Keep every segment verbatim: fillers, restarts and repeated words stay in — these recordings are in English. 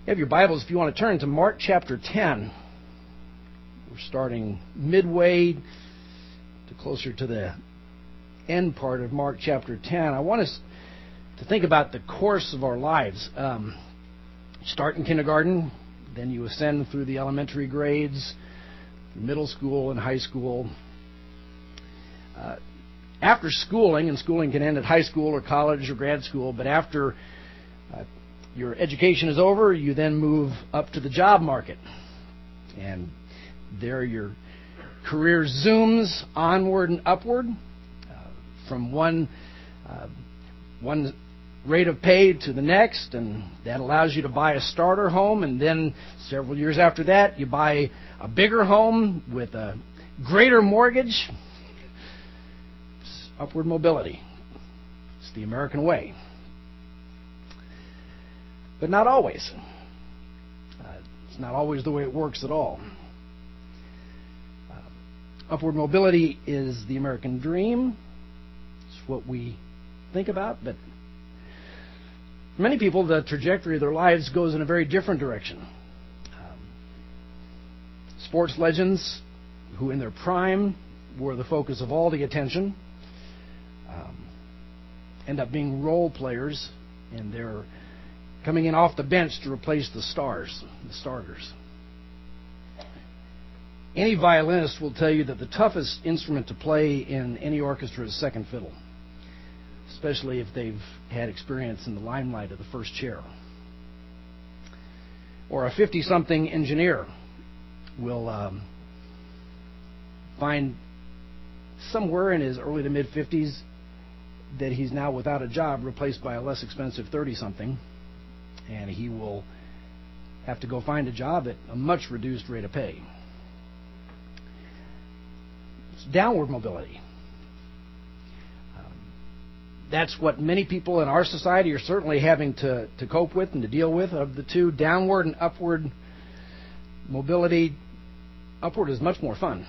You have your Bibles if you want to turn to Mark chapter ten. We're starting midway to closer to the end part of Mark chapter ten. I want us to think about the course of our lives. Um, start in kindergarten, then you ascend through the elementary grades, middle school and high school. Uh, after schooling, and schooling can end at high school or college or grad school, but after uh, your education is over, you then move up to the job market. And there your career zooms onward and upward uh, from one uh, one rate of pay to the next, and that allows you to buy a starter home, and then several years after that, you buy a bigger home with a greater mortgage. It's upward mobility. It's the American way. But not always. Uh, it's not always the way it works at all. Uh, upward mobility is the American dream. It's what we think about, but for many people, the trajectory of their lives goes in a very different direction. Um, sports legends, who in their prime were the focus of all the attention, um, end up being role players, and they're coming in off the bench to replace the stars, the starters. Any violinist will tell you that the toughest instrument to play in any orchestra is second fiddle, especially if they've had experience in the limelight of the first chair. Or a fifty-something engineer will um, find somewhere in his early to mid-fifties that he's now without a job, replaced by a less expensive thirty-something, and he will have to go find a job at a much reduced rate of pay. It's downward mobility. Um, that's what many people in our society are certainly having to, to cope with and to deal with. Of the two, downward and upward mobility, upward is much more fun.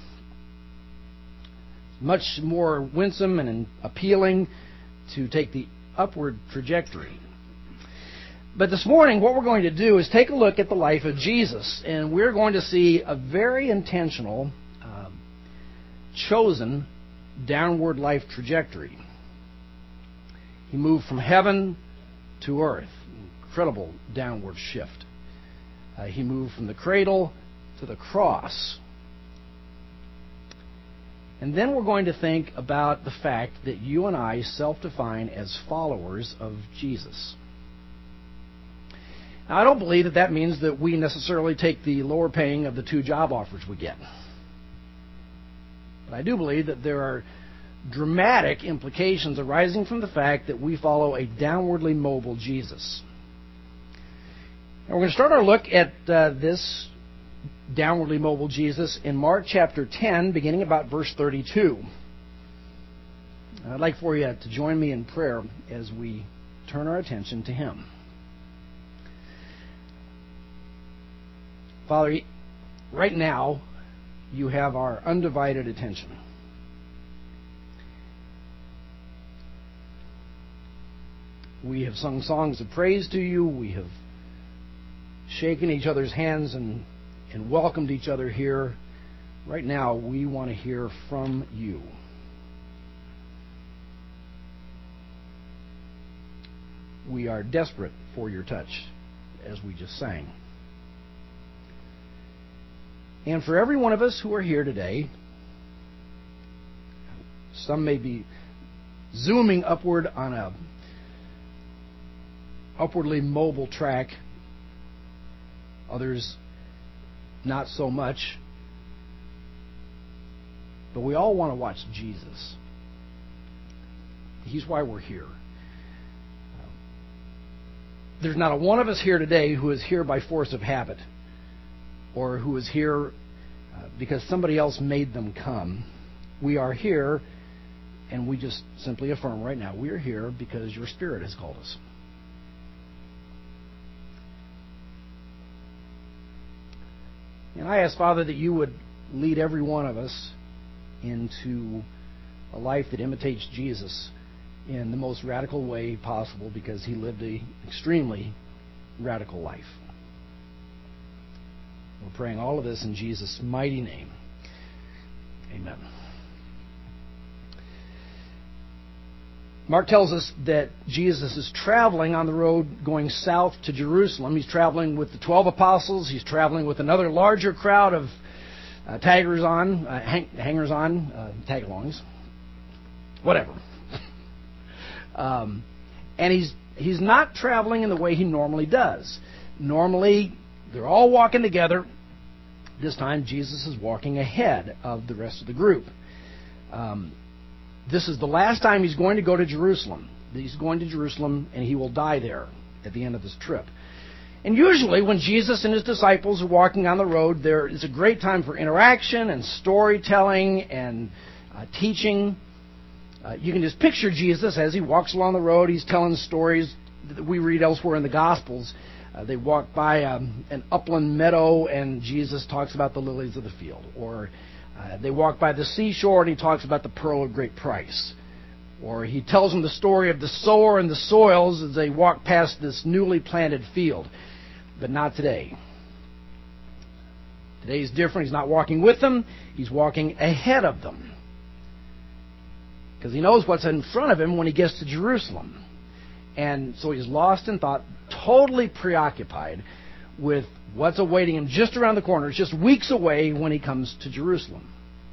Much more winsome and appealing to take the upward trajectory. But this morning, what we're going to do is take a look at the life of Jesus, and we're going to see a very intentional, uh, chosen downward life trajectory. He moved from heaven to earth. Incredible downward shift. Uh, he moved from the cradle to the cross. And then we're going to think about the fact that you and I self-define as followers of Jesus. Now, I don't believe that that means that we necessarily take the lower paying of the two job offers we get. But I do believe that there are dramatic implications arising from the fact that we follow a downwardly mobile Jesus. Now, we're going to start our look at uh, this downwardly mobile Jesus in Mark chapter ten, beginning about verse thirty-two. I'd like for you to join me in prayer as we turn our attention to Him. Father, right now, you have our undivided attention. We have sung songs of praise to you. We have shaken each other's hands and, and welcomed each other here. Right now, we want to hear from you. We are desperate for your touch, as we just sang. And for every one of us who are here today, some may be zooming upward on a upwardly mobile track, others not so much, but we all want to watch Jesus. He's why we're here. There's not a one of us here today who is here by force of habit, or who is here uh, because somebody else made them come. We are here, and we just simply affirm right now, we are here because your Spirit has called us. And I ask, Father, that you would lead every one of us into a life that imitates Jesus in the most radical way possible, because he lived an extremely radical life. We're praying all of this in Jesus' mighty name. Amen. Mark tells us that Jesus is traveling on the road going south to Jerusalem. He's traveling with the twelve apostles. He's traveling with another larger crowd of uh, taggers on, uh, hang, hangers on, uh, tag-alongs, whatever. um, and he's he's not traveling in the way he normally does. Normally, they're all walking together. This time, Jesus is walking ahead of the rest of the group. Um, This is the last time he's going to go to Jerusalem. He's going to Jerusalem, and he will die there at the end of this trip. And usually, when Jesus and his disciples are walking on the road, there is a great time for interaction and storytelling and uh, teaching. Uh, you can just picture Jesus as he walks along the road. He's telling stories that we read elsewhere in the Gospels. Uh, they walk by um, an upland meadow, and Jesus talks about the lilies of the field. Or Uh, they walk by the seashore, and he talks about the pearl of great price. Or he tells them the story of the sower and the soils as they walk past this newly planted field. But not today. Today is different. He's not walking with them. He's walking ahead of them. Because he knows what's in front of him when he gets to Jerusalem. And so he's lost in thought, totally preoccupied with what's awaiting him just around the corner. It's just weeks away when he comes to Jerusalem.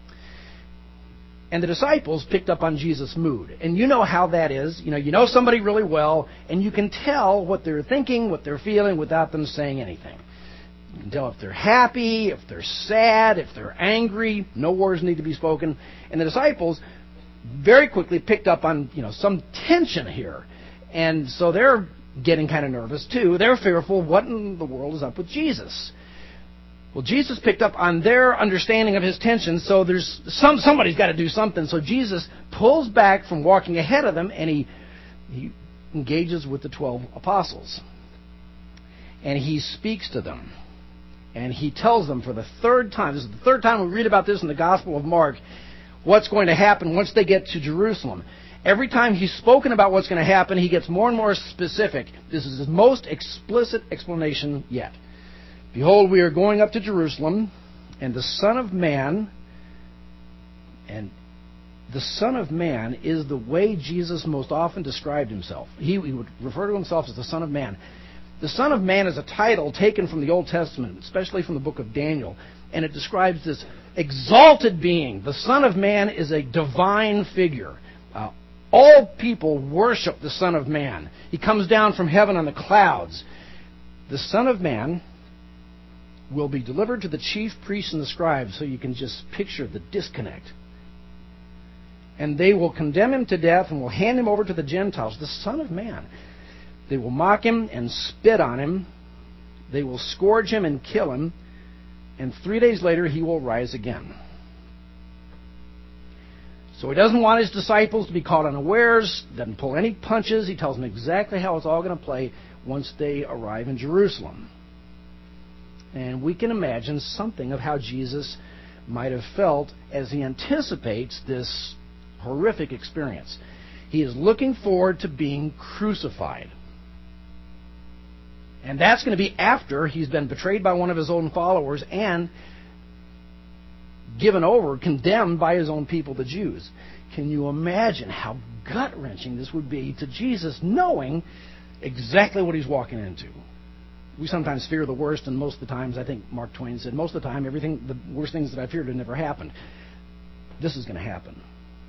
And the disciples picked up on Jesus' mood. And you know how that is. You know, you know somebody really well, and you can tell what they're thinking, what they're feeling, without them saying anything. You can tell if they're happy, if they're sad, if they're angry. No words need to be spoken. And the disciples very quickly picked up on, you know, some tension here. And so they're getting kind of nervous too. They're fearful. What in the world is up with Jesus? Well, Jesus picked up on their understanding of his tension, so there's some somebody's got to do something. So Jesus pulls back from walking ahead of them, and he he engages with the twelve apostles. And he speaks to them. And he tells them for the third time, this is the third time we read about this in the Gospel of Mark, what's going to happen once they get to Jerusalem. Every time he's spoken about what's going to happen, he gets more and more specific. This is his most explicit explanation yet. Behold, we are going up to Jerusalem, and the Son of Man, and the Son of Man is the way Jesus most often described himself. He, he would refer to himself as the Son of Man. The Son of Man is a title taken from the Old Testament, especially from the book of Daniel, and it describes this exalted being. The Son of Man is a divine figure. Uh, All people worship the Son of Man. He comes down from heaven on the clouds. The Son of Man will be delivered to the chief priests and the scribes, so you can just picture the disconnect. And they will condemn him to death and will hand him over to the Gentiles, the Son of Man. They will mock him and spit on him. They will scourge him and kill him. And three days later he will rise again. So he doesn't want his disciples to be caught unawares, doesn't pull any punches. He tells them exactly how it's all going to play once they arrive in Jerusalem. And we can imagine something of how Jesus might have felt as he anticipates this horrific experience. He is looking forward to being crucified. And that's going to be after he's been betrayed by one of his own followers and given over, condemned by his own people, the Jews. Can you imagine how gut-wrenching this would be to Jesus, knowing exactly what he's walking into? We sometimes fear the worst, and most of the times, I think Mark Twain said, most of the time, everything, the worst things that I feared had never happened. This is going to happen.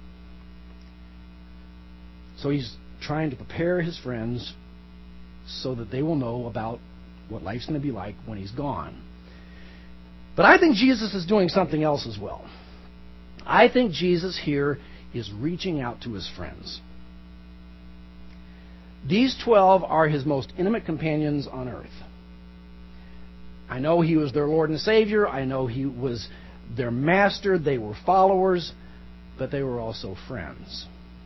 So he's trying to prepare his friends so that they will know about what life's going to be like when he's gone. But I think Jesus is doing something else as well. I think Jesus here is reaching out to his friends. These twelve are his most intimate companions on earth. I know he was their Lord and Savior. I know he was their master. They were followers, but they were also friends.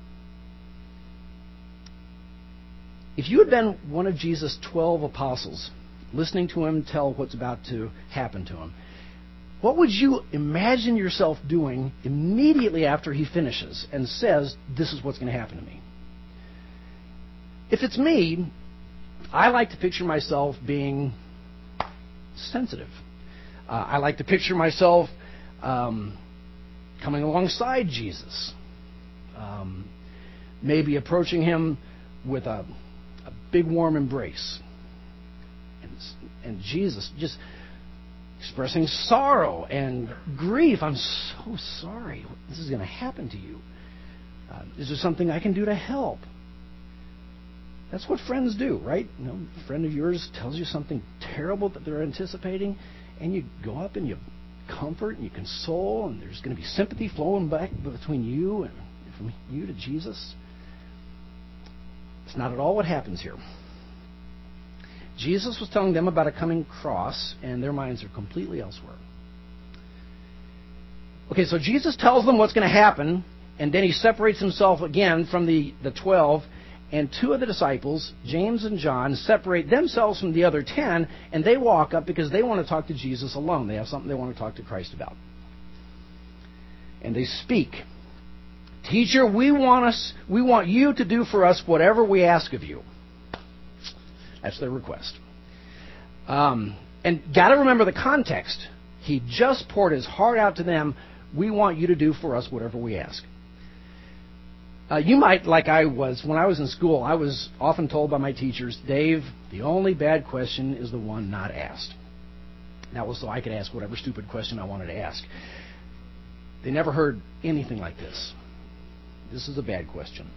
If you had been one of Jesus' twelve apostles, listening to him tell what's about to happen to him, what would you imagine yourself doing immediately after he finishes and says, this is what's going to happen to me? If it's me, I like to picture myself being sensitive. Uh, I like to picture myself um, coming alongside Jesus, um, maybe approaching him with a, a big warm embrace, and, and Jesus just expressing sorrow and grief. I'm so sorry this is going to happen to you. Uh, is there something I can do to help? That's what friends do, right? You know, a friend of yours tells you something terrible that they're anticipating, and you go up and you comfort and you console, and there's going to be sympathy flowing back between you and from you to Jesus. It's not at all what happens here. Jesus was telling them about a coming cross, and their minds are completely elsewhere. Okay, so Jesus tells them what's going to happen, and then he separates himself again from the, the twelve, and two of the disciples, James and John, separate themselves from the other ten, and they walk up because they want to talk to Jesus alone. They have something they want to talk to Christ about. And they speak. Teacher, we want us, we want you to do for us whatever we ask of you. That's their request. Um, and got to remember the context. He just poured his heart out to them. We want you to do for us whatever we ask. Uh, you might, like I was, when I was in school, I was often told by my teachers, Dave, the only bad question is the one not asked. That was so I could ask whatever stupid question I wanted to ask. They never heard anything like this. This is a bad question.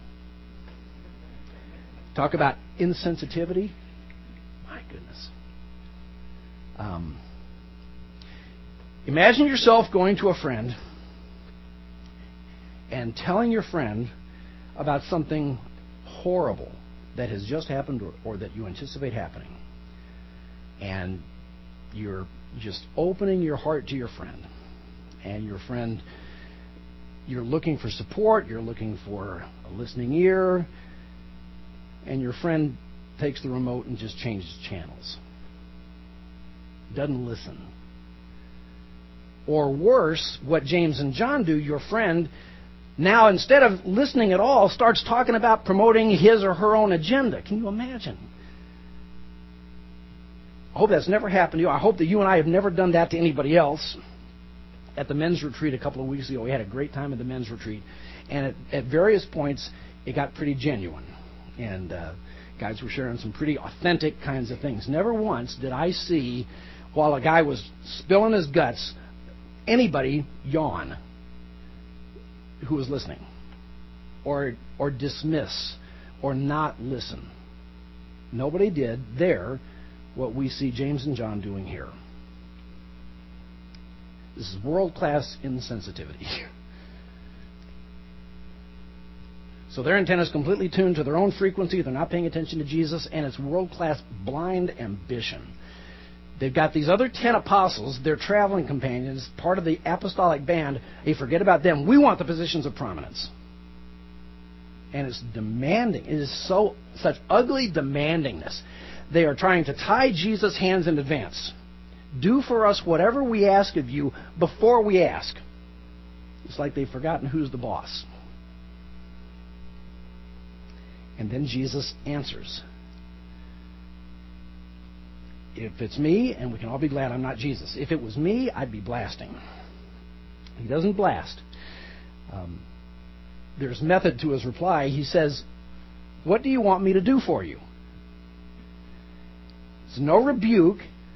Talk about insensitivity. My goodness. Um, imagine yourself going to a friend and telling your friend about something horrible that has just happened or, or that you anticipate happening. And you're just opening your heart to your friend. And your friend, you're looking for support, you're looking for a listening ear, and your friend takes the remote and just changes channels. Doesn't listen. Or worse, what James and John do, your friend now, instead of listening at all, starts talking about promoting his or her own agenda. Can you imagine? I hope that's never happened to you. I hope that you and I have never done that to anybody else. At the men's retreat a couple of weeks ago, we had a great time at the men's retreat. And at, at various points, it got pretty genuine. And uh, guys were sharing some pretty authentic kinds of things. Never once did I see, while a guy was spilling his guts, anybody yawn who was listening, or or dismiss, or not listen. Nobody did there what we see James and John doing here. This is world-class insensitivity. So their antenna is completely tuned to their own frequency. They're not paying attention to Jesus, and it's world-class blind ambition. They've got these other ten apostles, their traveling companions, part of the apostolic band. Hey, forget about them. We want the positions of prominence. And it's demanding. It is so such ugly demandingness. They are trying to tie Jesus' hands in advance. Do for us whatever we ask of you before we ask. It's like they've forgotten who's the boss. And then Jesus answers. If it's me, and we can all be glad I'm not Jesus. If it was me, I'd be blasting. He doesn't blast. Um, there's method to his reply. He says, what do you want me to do for you? It's no rebuke.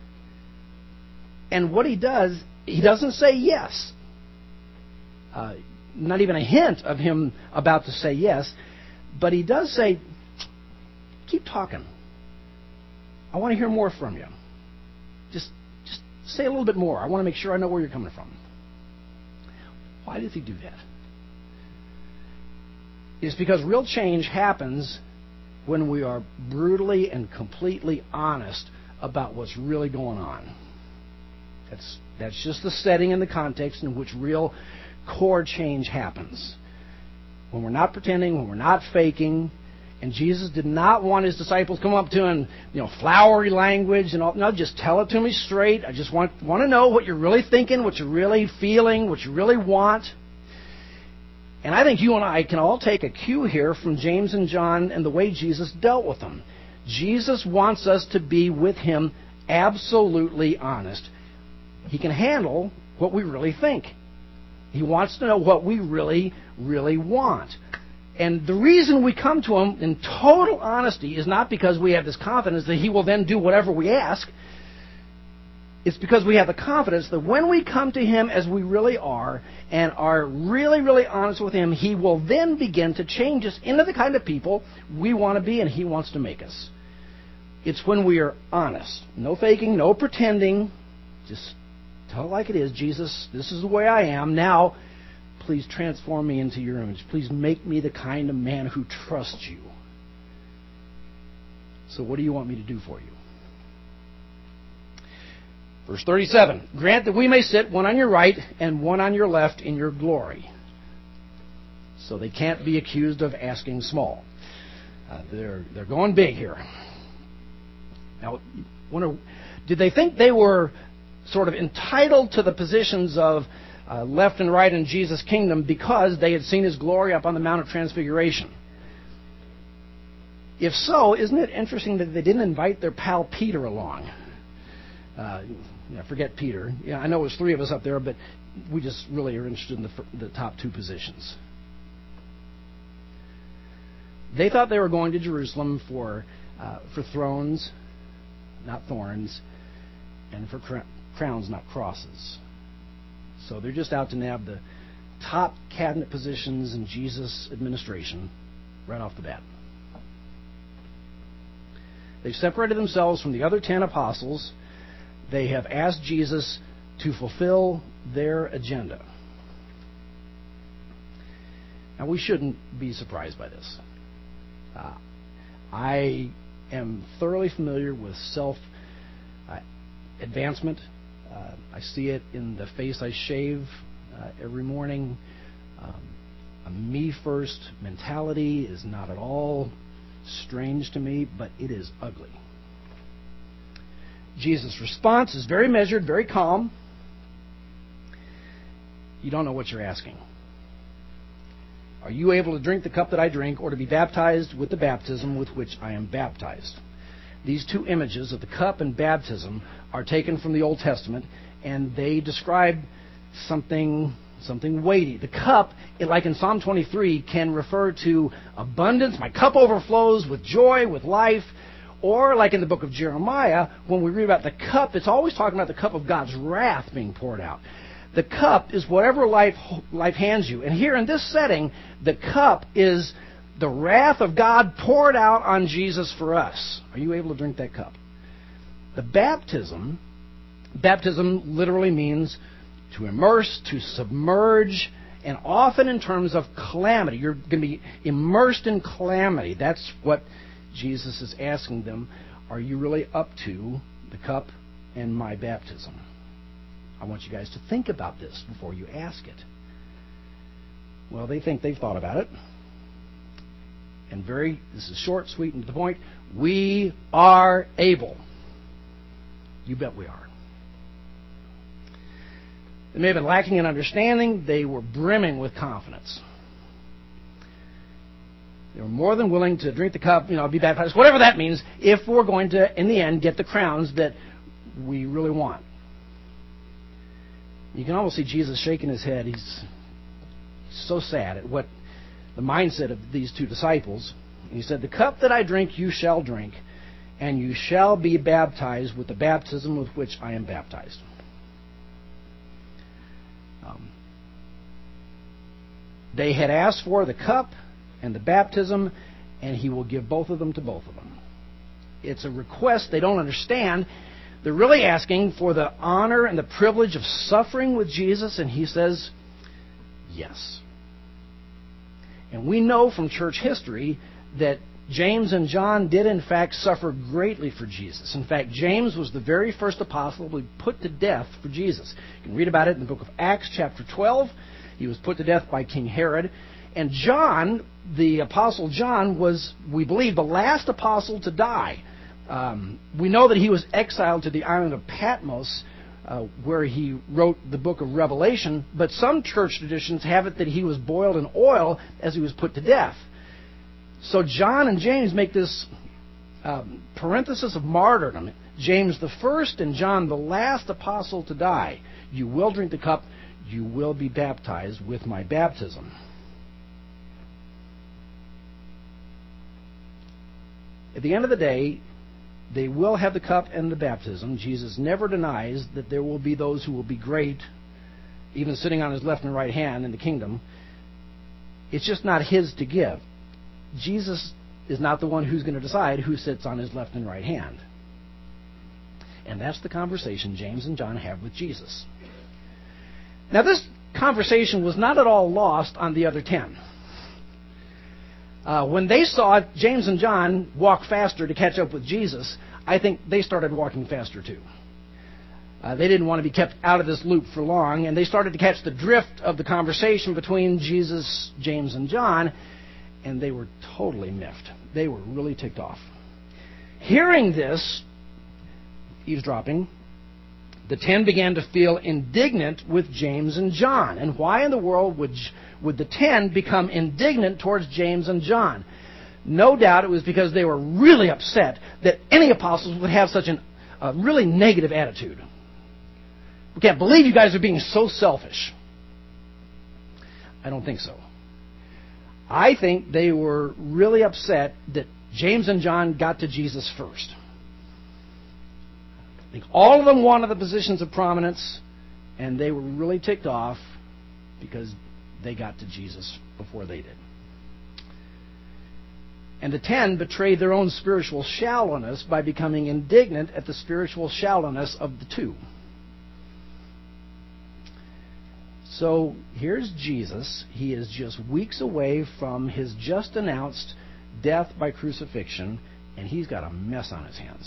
And what he does, he doesn't say yes. Uh, not even a hint of him about to say yes. But he does say, keep talking. I want to hear more from you. Just, just say a little bit more. I want to make sure I know where you're coming from. Why does he do that? It's because real change happens when we are brutally and completely honest about what's really going on. That's, that's just the setting and the context in which real core change happens. When we're not pretending, when we're not faking. And Jesus did not want his disciples to come up to him, you know, flowery language and all. No, just tell it to me straight. I just want want to know what you're really thinking, what you're really feeling, what you really want. And I think you and I can all take a cue here from James and John and the way Jesus dealt with them. Jesus wants us to be with Him absolutely honest. He can handle what we really think. He wants to know what we really, really want. And the reason we come to Him in total honesty is not because we have this confidence that He will then do whatever we ask. It's because we have the confidence that when we come to Him as we really are and are really, really honest with Him, He will then begin to change us into the kind of people we want to be and He wants to make us. It's when we are honest. No faking, no pretending. Just tell it like it is. Jesus, this is the way I am. Now, please transform me into your image. Please make me the kind of man who trusts you. So what do you want me to do for you? Verse thirty-seven, grant that we may sit one on your right and one on your left in your glory. So they can't be accused of asking small. Uh, they're, they're going big here. Now, wonder, did they think they were sort of entitled to the positions of uh, left and right in Jesus' kingdom because they had seen His glory up on the Mount of Transfiguration? If so, isn't it interesting that they didn't invite their pal Peter along? Uh, yeah, forget Peter. Yeah, I know it was three of us up there, but we just really are interested in the, the top two positions. They thought they were going to Jerusalem for uh, for thrones, not thorns, and for cr- crowns, not crosses. So they're just out to nab the top cabinet positions in Jesus' administration right off the bat. They've separated themselves from the other ten apostles. They have asked Jesus to fulfill their agenda. Now, we shouldn't be surprised by this. Uh, I am thoroughly familiar with self-advancement. Uh, uh, I see it in the face I shave uh, every morning. Um, a me-first mentality is not at all strange to me, but it is ugly. Jesus' response is very measured, very calm. You don't know what you're asking. Are you able to drink the cup that I drink, or to be baptized with the baptism with which I am baptized? These two images of the cup and baptism are taken from the Old Testament, and they describe something something weighty. The cup, like in Psalm twenty-three, can refer to abundance. My cup overflows with joy, with life. Or, like in the book of Jeremiah, when we read about the cup, it's always talking about the cup of God's wrath being poured out. The cup is whatever life life hands you. And here in this setting, the cup is the wrath of God poured out on Jesus for us. Are you able to drink that cup? The baptism, baptism literally means to immerse, to submerge, and often in terms of calamity. You're going to be immersed in calamity. That's what Jesus is asking them. Are you really up to the cup and my baptism? I want you guys to think about this before you ask it. Well, they think they've thought about it. And very, this is short, sweet, and to the point. We are able. You bet we are. They may have been lacking in understanding. They were brimming with confidence. They were more than willing to drink the cup, you know, be baptized, whatever that means, if we're going to, in the end, get the crowns that we really want. You can almost see Jesus shaking his head. He's so sad at what the mindset of these two disciples. And he said, the cup that I drink, you shall drink, and you shall be baptized with the baptism with which I am baptized. Um, they had asked for the cup and the baptism, and he will give both of them to both of them. It's a request they don't understand. They're really asking for the honor and the privilege of suffering with Jesus, and he says, yes. And we know from church history that James and John did in fact suffer greatly for Jesus. In fact, James was the very first apostle to be put to death for Jesus. You can read about it in the book of Acts chapter twelve. He was put to death by King Herod. And John, the apostle John, was, we believe, the last apostle to die. Um, we know that he was exiled to the island of Patmos, uh, where he wrote the book of Revelation, but some church traditions have it that he was boiled in oil as he was put to death. So John and James make this um, parenthesis of martyrdom. James the first and John the last apostle to die. You will drink the cup. You will be baptized with my baptism. At the end of the day, they will have the cup and the baptism. Jesus never denies that there will be those who will be great, even sitting on his left and right hand in the kingdom. It's just not his to give. Jesus is not the one who's going to decide who sits on his left and right hand. And that's the conversation James and John have with Jesus. Now, this conversation was not at all lost on the other ten. Uh, when they saw James and John walk faster to catch up with Jesus, I think they started walking faster too. Uh, they didn't want to be kept out of this loop for long, and they started to catch the drift of the conversation between Jesus, James, and John, and they were totally miffed. They were really ticked off. Hearing this, eavesdropping, the ten began to feel indignant with James and John. And why in the world would, would the ten become indignant towards James and John? No doubt it was because they were really upset that any apostles would have such an, a really negative attitude. We can't believe you guys are being so selfish. I don't think so. I think they were really upset that James and John got to Jesus first. I think all of them wanted the positions of prominence, and they were really ticked off because they got to Jesus before they did. And the ten betrayed their own spiritual shallowness by becoming indignant at the spiritual shallowness of the two. So here's Jesus. He is just weeks away from his just announced death by crucifixion, and he's got a mess on his hands.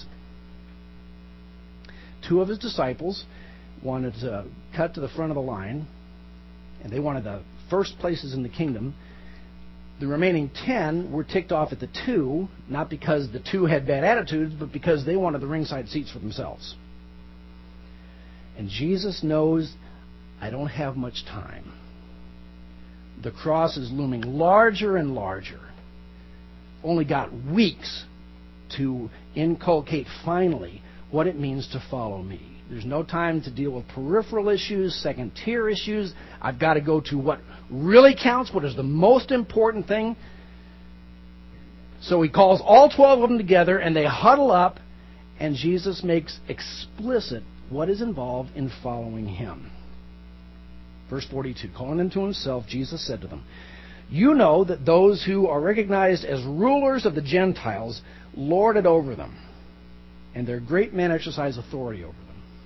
Two of his disciples wanted to cut to the front of the line, and they wanted the first places in the kingdom. The remaining ten were ticked off at the two, not because the two had bad attitudes, but because they wanted the ringside seats for themselves. And Jesus knows, I don't have much time. The cross is looming larger and larger. Only got weeks to inculcate finally what it means to follow me. There's no time to deal with peripheral issues, second-tier issues. I've got to go to what really counts, what is the most important thing. So he calls all twelve of them together, and they huddle up, and Jesus makes explicit what is involved in following him. Verse forty-two, calling them to himself, Jesus said to them, you know that those who are recognized as rulers of the Gentiles lord it over them, and their great men exercise authority over them.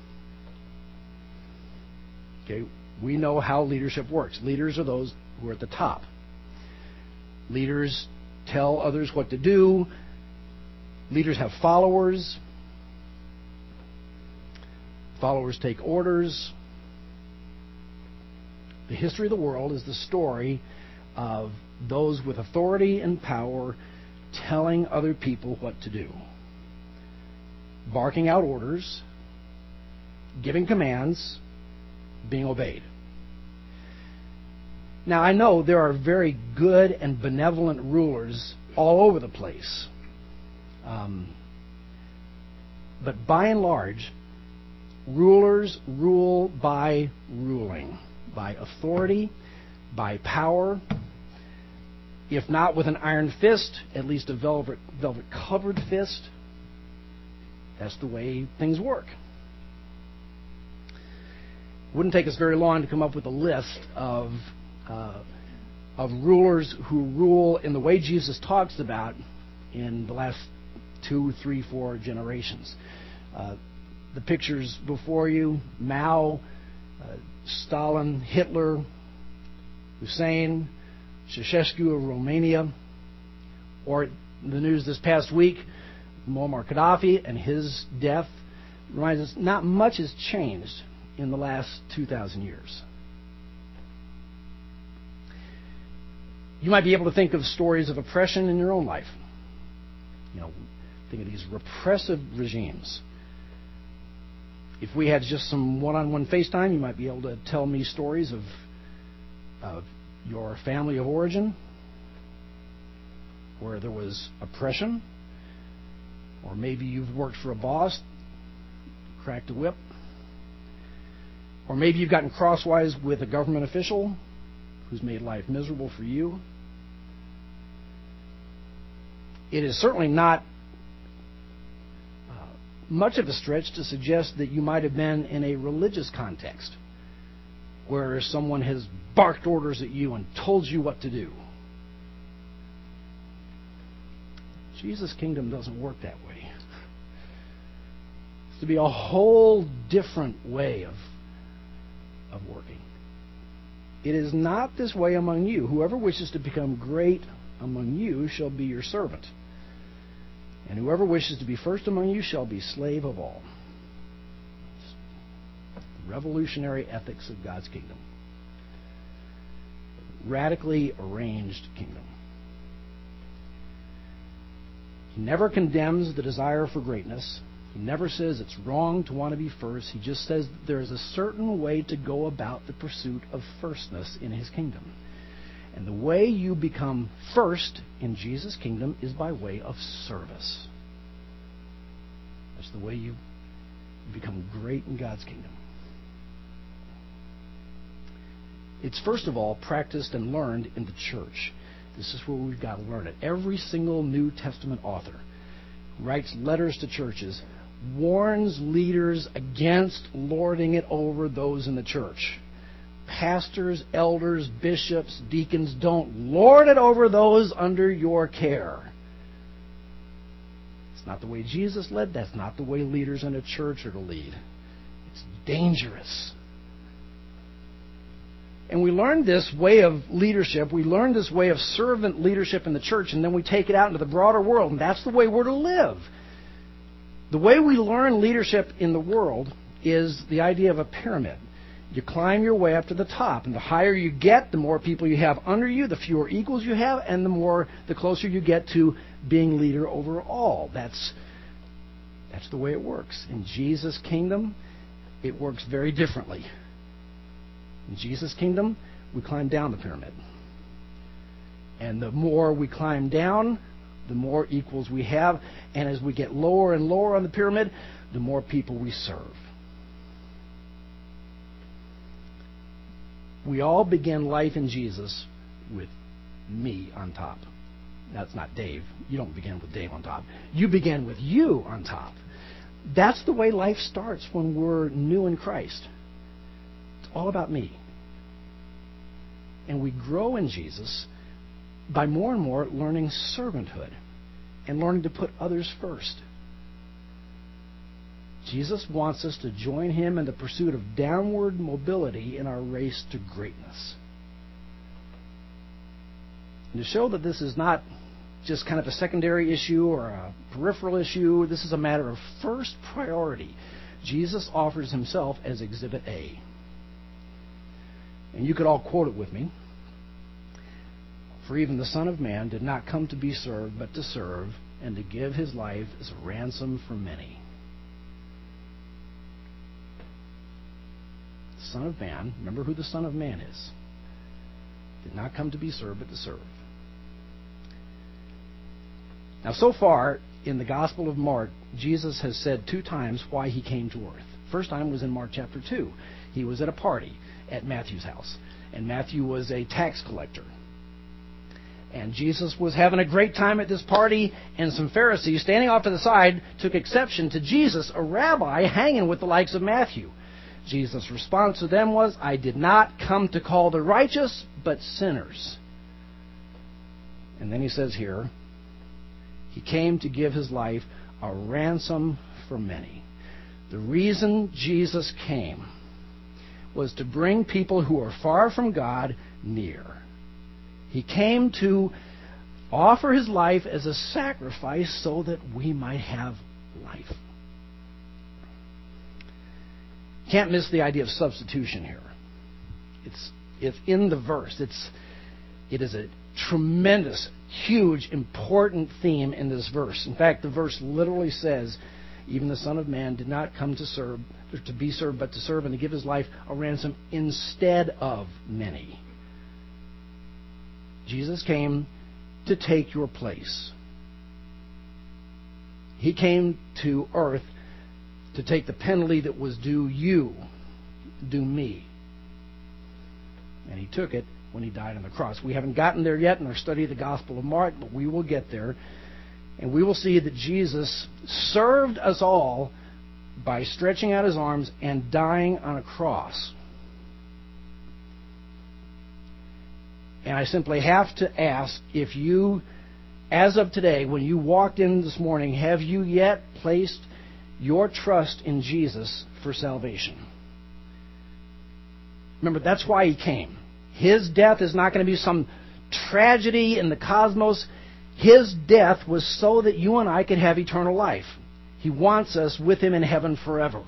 Okay, we know how leadership works. Leaders are those who are at the top. Leaders tell others what to do. Leaders have followers. Followers take orders. The history of the world is the story of those with authority and power telling other people what to do. Barking out orders, giving commands, being obeyed. Now, I know there are very good and benevolent rulers all over the place. Um, but by and large, rulers rule by ruling, by authority, by power, if not with an iron fist, at least a velvet, velvet-covered fist. That's the way things work. It wouldn't take us very long to come up with a list of uh, of rulers who rule in the way Jesus talks about in the last two, three, four generations. Uh, the pictures before you, Mao, uh, Stalin, Hitler, Hussein, Ceausescu of Romania, or the news this past week, Muammar Gaddafi and his death, reminds us not much has changed in the last two thousand years. You might be able to think of stories of oppression in your own life. You know, think of these repressive regimes. If we had just some one-on-one FaceTime, you might be able to tell me stories of, of your family of origin where there was oppression, Or maybe you've worked for a boss, cracked a whip. Or maybe you've gotten crosswise with a government official who's made life miserable for you. It is certainly not uh, much of a stretch to suggest that you might have been in a religious context where someone has barked orders at you and told you what to do. Jesus' kingdom doesn't work that way. It's to be a whole different way of, of working. It is not this way among you. Whoever wishes to become great among you shall be your servant. And whoever wishes to be first among you shall be slave of all. The revolutionary ethics of God's kingdom. Radically arranged kingdom. He never condemns the desire for greatness. He never says it's wrong to want to be first. He just says that there is a certain way to go about the pursuit of firstness in His kingdom. And the way you become first in Jesus' kingdom is by way of service. That's the way you become great in God's kingdom. It's first of all practiced and learned in the church. This is where we've got to learn it. Every single New Testament author writes letters to churches, warns leaders against lording it over those in the church. Pastors, elders, bishops, deacons, don't lord it over those under your care. It's not the way Jesus led. That's not the way leaders in a church are to lead. It's dangerous. And we learn this way of leadership. We learn this way of servant leadership in the church, and then we take it out into the broader world, and that's the way we're to live. The way we learn leadership in the world is the idea of a pyramid. You climb your way up to the top, and the higher you get, the more people you have under you, the fewer equals you have, and the more, the closer you get to being leader over all. That's, that's the way it works. In Jesus' kingdom, it works very differently. In Jesus' kingdom, we climb down the pyramid. And the more we climb down, the more equals we have. And as we get lower and lower on the pyramid, the more people we serve. We all begin life in Jesus with me on top. That's not Dave. You don't begin with Dave on top. You begin with you on top. That's the way life starts when we're new in Christ. It's all about me. And we grow in Jesus by more and more learning servanthood and learning to put others first. Jesus wants us to join Him in the pursuit of downward mobility in our race to greatness. And to show that this is not just kind of a secondary issue or a peripheral issue, this is a matter of first priority. Jesus offers Himself as Exhibit A. And you could all quote it with me. For even the Son of Man did not come to be served, but to serve, and to give His life as a ransom for many. The Son of Man, remember who the Son of Man is, did not come to be served, but to serve. Now, so far, in the Gospel of Mark, Jesus has said two times why He came to earth. First time was in Mark chapter two. He was at a party at Matthew's house. And Matthew was a tax collector. And Jesus was having a great time at this party, and some Pharisees standing off to the side took exception to Jesus, a rabbi, hanging with the likes of Matthew. Jesus' response to them was, I did not come to call the righteous, but sinners. And then He says here, He came to give His life a ransom for many. The reason Jesus came was to bring people who are far from God near. He came to offer His life as a sacrifice so that we might have life. Can't miss the idea of substitution here. It's it's in the verse. It's it is a tremendous, huge, important theme in this verse. In fact, the verse literally says, even the Son of Man did not come to serve, or to be served, but to serve and to give His life a ransom instead of many. Jesus came to take your place. He came to earth to take the penalty that was due you, due me. And He took it when He died on the cross. We haven't gotten there yet in our study of the Gospel of Mark, but we will get there. And we will see that Jesus served us all by stretching out His arms and dying on a cross. And I simply have to ask if you, as of today, when you walked in this morning, have you yet placed your trust in Jesus for salvation? Remember, that's why He came. His death is not going to be some tragedy in the cosmos. His death was so that you and I could have eternal life. He wants us with Him in heaven forever.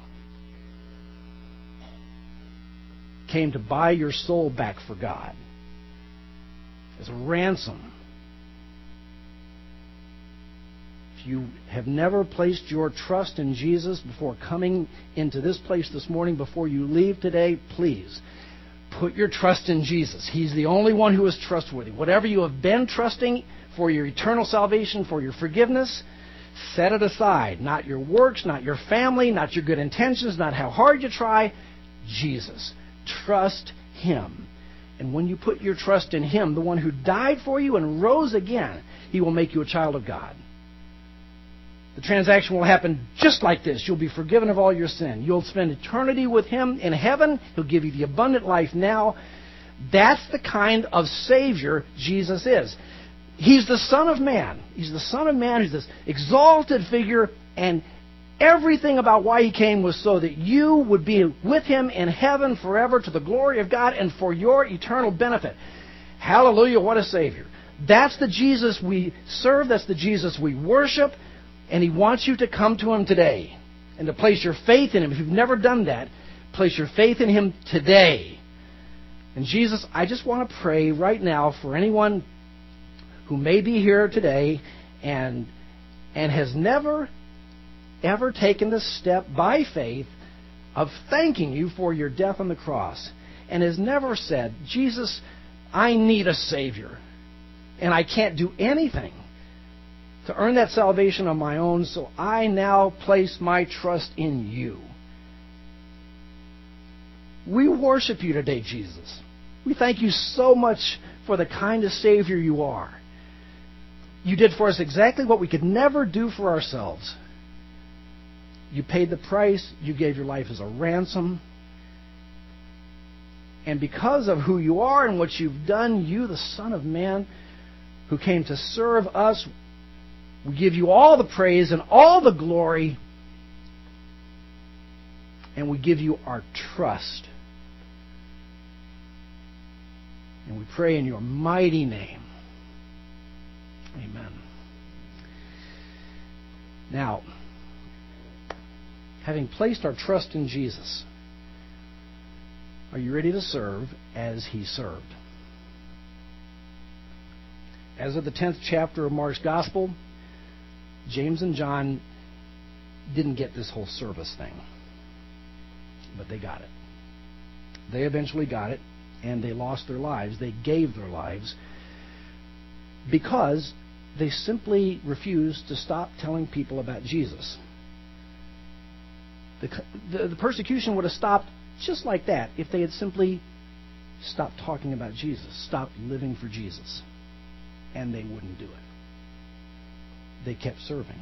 Came to buy your soul back for God as a ransom. If you have never placed your trust in Jesus before coming into this place this morning, before you leave today, please put your trust in Jesus. He's the only one who is trustworthy. Whatever you have been trusting for your eternal salvation, for your forgiveness, set it aside. Not your works, not your family, not your good intentions, not how hard you try. Jesus. Trust Him. And when you put your trust in Him, the one who died for you and rose again, He will make you a child of God. The transaction will happen just like this. You'll be forgiven of all your sin. You'll spend eternity with Him in heaven. He'll give you the abundant life now. That's the kind of Savior Jesus is. He's the Son of Man. He's the Son of Man who's this exalted figure, and everything about why He came was so that you would be with Him in heaven forever to the glory of God and for your eternal benefit. Hallelujah, what a Savior. That's the Jesus we serve. That's the Jesus we worship. And He wants you to come to Him today and to place your faith in Him. If you've never done that, place your faith in Him today. And Jesus, I just want to pray right now for anyone who may be here today and and has never ever taken the step by faith of thanking You for Your death on the cross, and has never said, Jesus, I need a Savior, and I can't do anything to earn that salvation on my own, so I now place my trust in You. We worship You today, Jesus. We thank You so much for the kind of Savior You are. You did for us exactly what we could never do for ourselves. You paid the price. You gave Your life as a ransom. And because of who You are and what You've done, You, the Son of Man, who came to serve us, we give You all the praise and all the glory. And we give You our trust. And we pray in Your mighty name. Amen. Now, having placed our trust in Jesus, are you ready to serve as He served? As of the tenth chapter of Mark's Gospel, James and John didn't get this whole service thing, but they got it. They eventually got it, and they lost their lives. They gave their lives because they simply refused to stop telling people about Jesus. The, the, the persecution would have stopped just like that if they had simply stopped talking about Jesus, stopped living for Jesus. And they wouldn't do it. They kept serving.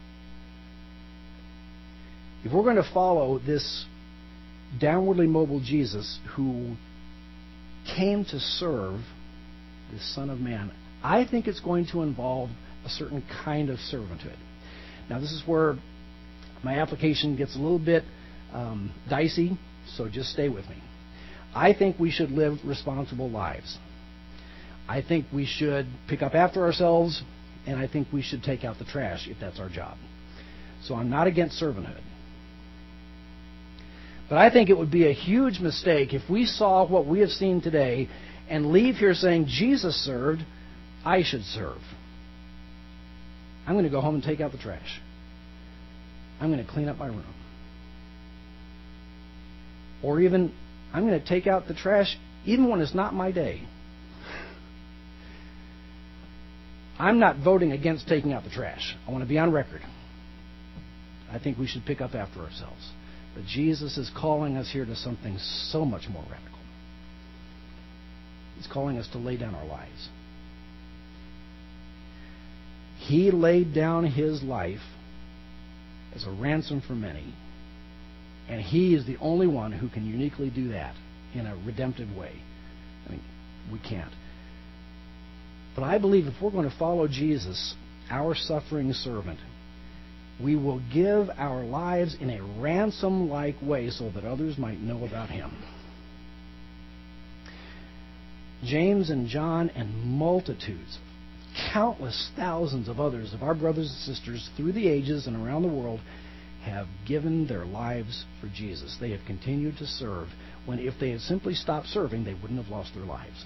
If we're going to follow this downwardly mobile Jesus who came to serve the Son of Man, I think it's going to involve a certain kind of servanthood. Now, this is where my application gets a little bit um, dicey, so just stay with me. I think we should live responsible lives. I think we should pick up after ourselves, and I think we should take out the trash if that's our job. So I'm not against servanthood. But I think it would be a huge mistake if we saw what we have seen today and leave here saying, Jesus served, I should serve. I'm going to go home and take out the trash. I'm going to clean up my room. Or even, I'm going to take out the trash even when it's not my day. I'm not voting against taking out the trash. I want to be on record. I think we should pick up after ourselves. But Jesus is calling us here to something so much more radical. He's calling us to lay down our lives. He laid down His life as a ransom for many, and He is the only one who can uniquely do that in a redemptive way. I mean, we can't. But I believe if we're going to follow Jesus, our suffering servant, we will give our lives in a ransom-like way so that others might know about Him. James and John and multitudes, countless thousands of others of our brothers and sisters through the ages and around the world have given their lives for Jesus. They have continued to serve when if they had simply stopped serving, they wouldn't have lost their lives.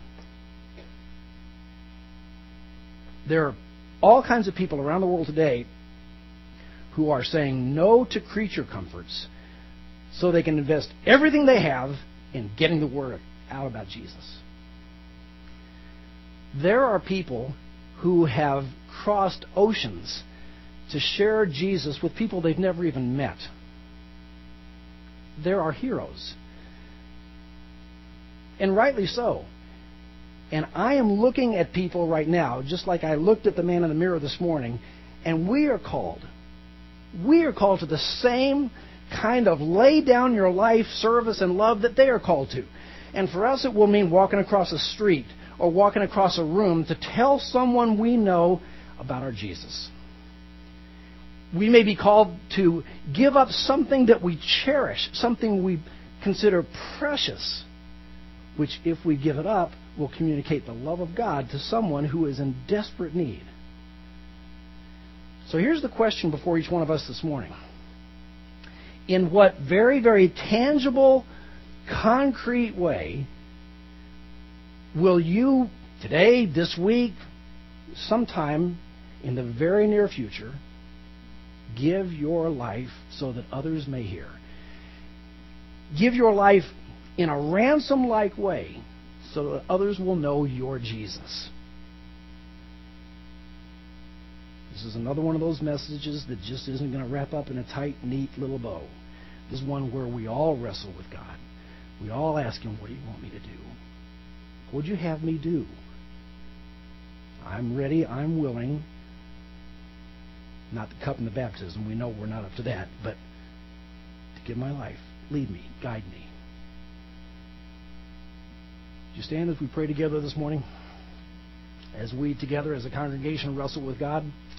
There are all kinds of people around the world today who are saying no to creature comforts so they can invest everything they have in getting the word out about Jesus. There are people who have crossed oceans to share Jesus with people they've never even met. There are heroes. And rightly so. And I am looking at people right now, just like I looked at the man in the mirror this morning, and we are called. We are called to the same kind of lay down your life, service, and love that they are called to. And for us, it will mean walking across a street or walking across a room to tell someone we know about our Jesus. We may be called to give up something that we cherish, something we consider precious, which if we give it up, will communicate the love of God to someone who is in desperate need. So here's the question before each one of us this morning. In what very, very tangible, concrete way will you, today, this week, sometime in the very near future, give your life so that others may hear? Give your life in a ransom-like way so that others will know your Jesus. This is another one of those messages that just isn't going to wrap up in a tight, neat little bow. This is one where we all wrestle with God. We all ask Him, what do you want me to do? What would you have me do? I'm ready, I'm willing. Not the cup and the baptism, we know we're not up to that, but to give my life. Lead me, guide me. Would you stand as we pray together this morning? As we together as a congregation wrestle with God?